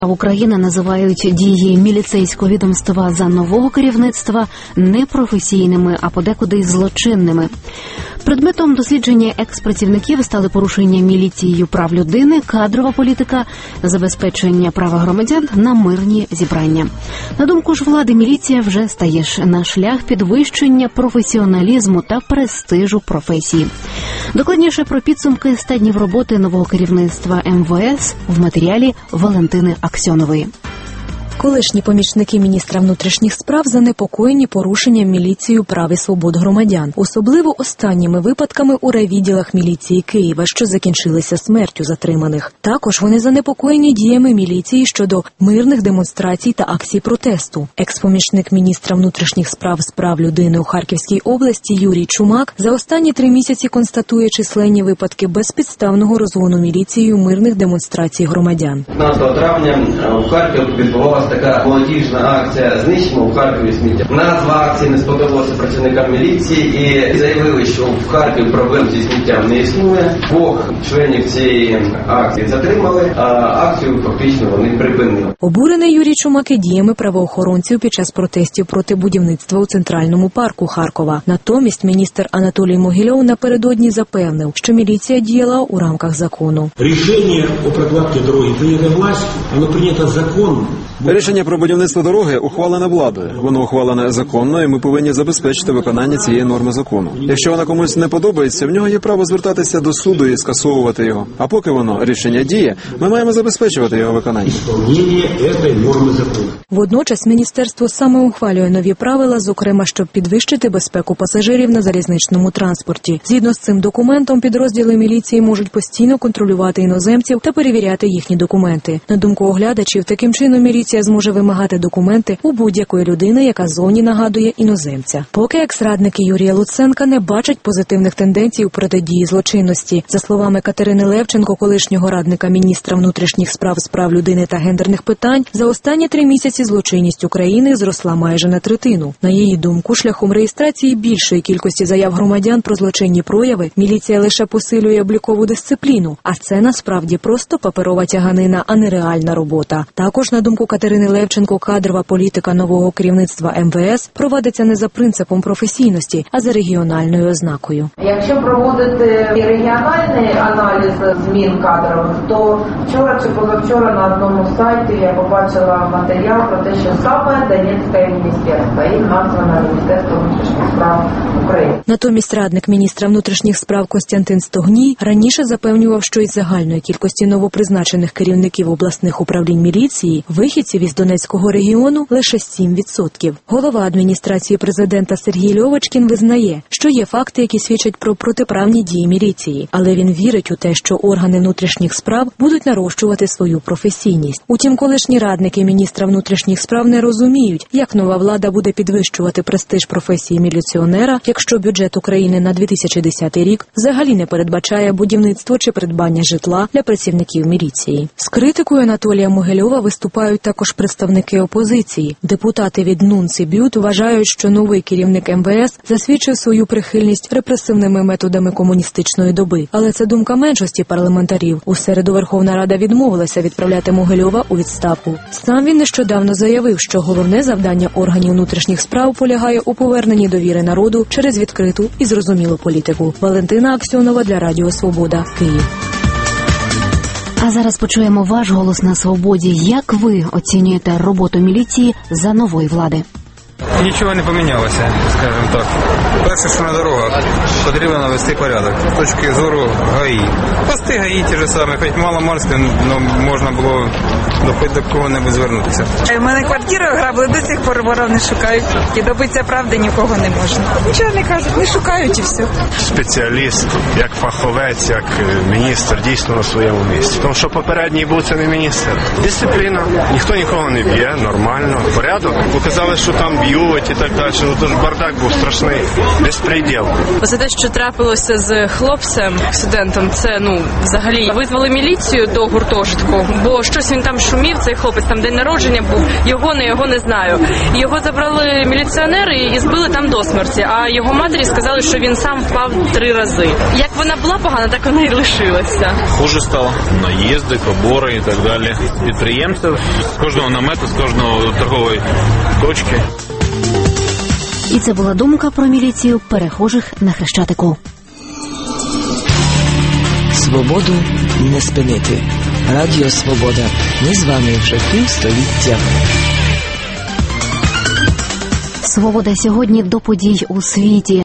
Україна називають дії міліцейського відомства за нового керівництва непрофесійними, а подекуди й злочинними. Предметом дослідження експрацівників стали порушення міліцією прав людини, кадрова політика, забезпечення права громадян на мирні зібрання. На думку ж влади, міліція вже стає на шлях підвищення професіоналізму та престижу професії. Докладніше про підсумки 100 днів роботи нового керівництва МВС в матеріалі Валентини Аксьонової. Колишні помічники міністра внутрішніх справ занепокоєні порушенням міліцією прав і свобод громадян, особливо останніми випадками у райвідділах міліції Києва, що закінчилися смертю затриманих. Також вони занепокоєні діями міліції щодо мирних демонстрацій та акцій протесту. Екс-помічник міністра внутрішніх справ з прав людини у Харківській області Юрій Чумак за останні 3 місяці констатує численні випадки безпідставного розгону міліцією мирних демонстрацій громадян. 15 травня у Харкові відбувалася така молодіжна акція «Знищимо в Харкові сміття». Назва акції не сподобалася працівникам міліції і заявили, що в Харкові проблем зі сміттям не існує. 2 членів цієї акції затримали, а акцію фактично вони припинили. Обурений Юрій Чумак і діями правоохоронців під час протестів проти будівництва у Центральному парку Харкова. Натомість міністр Анатолій Могильов напередодні запевнив, що міліція діяла у рамках закону. Рішення о прокладці дороги прийнято властю, воно прийнято законом. Рішення про будівництво дороги ухвалене владою. Воно ухвалене законно, і ми повинні забезпечити виконання цієї норми закону. Якщо вона комусь не подобається, в нього є право звертатися до суду і скасовувати його. А поки воно рішення діє, ми маємо забезпечувати його виконання. Водночас міністерство саме ухвалює нові правила, зокрема, щоб підвищити безпеку пасажирів на залізничному транспорті. Згідно з цим документом, підрозділи міліції можуть постійно контролювати іноземців та перевіряти їхні документи. На думку оглядачів, таким чином міліція зможе вимагати документи у будь-якої людини, яка зовні нагадує іноземця. Поки екс-радники Юрія Луценка не бачать позитивних тенденцій у протидії злочинності. За словами Катерини Левченко, колишнього радника міністра внутрішніх справ з прав людини та гендерних питань, за останні 3 місяці злочинність України зросла майже на 1/3. На її думку, шляхом реєстрації більшої кількості заяв громадян про злочинні прояви, міліція лише посилює облікову дисципліну, а це насправді просто паперова тяганина, а не реальна робота. Також, на думку Катерини Левченко, кадрова політика нового керівництва МВС проводиться не за принципом професійності, а за регіональною ознакою. Якщо проводити регіональний аналіз змін кадрових, то вчора чи позавчора на одному сайті я побачила матеріал про те, що саме Донецьке міністерство, і названо Міністерство внутрішніх справ України. Натомість радник міністра внутрішніх справ Костянтин Стогній раніше запевнював, що із загальної кількості новопризначених керівників обласних управлінь міліції вихідців із Донецького регіону лише 7%. Голова адміністрації президента Сергій Льовочкін визнає, що є факти, які свідчать про протиправні дії міліції, але він вірить у те, що органи внутрішніх справ будуть нарощувати свою професійність. Утім, колишні радники міністра внутрішніх справ не розуміють, як нова влада буде підвищувати престиж професії міліціонера, якщо бюджет України на 2010 рік взагалі не передбачає будівництво чи придбання житла для працівників міліції. З критикою Анатолія Могильова виступають також представники опозиції. Депутати від НУНЦ і БЮТ вважають, що новий керівник МВС засвідчив свою прихильність репресивними методами комуністичної доби. Але це думка меншості парламентарів. У середу Верховна Рада відмовилася відправляти Могильова у відставку. Сам він нещодавно заявив, що головне завдання органів внутрішніх справ полягає у поверненні довіри народу через відкриту і зрозумілу політику. Валентина Аксьонова для Радіо Свобода, Київ. А зараз почуємо ваш голос на свободі. Як ви оцінюєте роботу міліції за нової влади? Нічого не помінялося, скажімо так. Перше, що на дорогах потрібно навести порядок. З точки зору ГАІ. Пости ГАІ ті ж самі, хоч мало-мальське, але можна було до кого-небудь звернутися. У мене квартиру ограбили, до сих пор воров не шукають. І добитися правди нікого не можна. Нічого не кажуть, не шукають і все. Спеціаліст, як фаховець, як міністр, дійсно на своєму місці. Тому що попередній був це не міністр. Дисципліна. Ніхто нікого не б'є, нормально. Порядок. Показали, що там б'ють і так далі. Ну, тож бардак був страшний. Безпреділ. Оце те, що трапилося з хлопцем, студентом, це, взагалі, визвали міліцію до гуртожитку, бо щось він там шумів цей хлопець, там день народження був, його не знаю. Його забрали міліціонери і збили там до смерті, а його матері сказали, що він сам впав 3 рази. Як вона була погана, так вона і лишилася. Хуже стало. Наїзди, побори і так далі. Підприємців з кожного намету, з кожного торгової точки. І це була думка про міліцію перехожих на Хрещатику. Свободу не спинити. Радіо Свобода. Ми з вами вже півстоліття. Свобода сьогодні до подій у світі.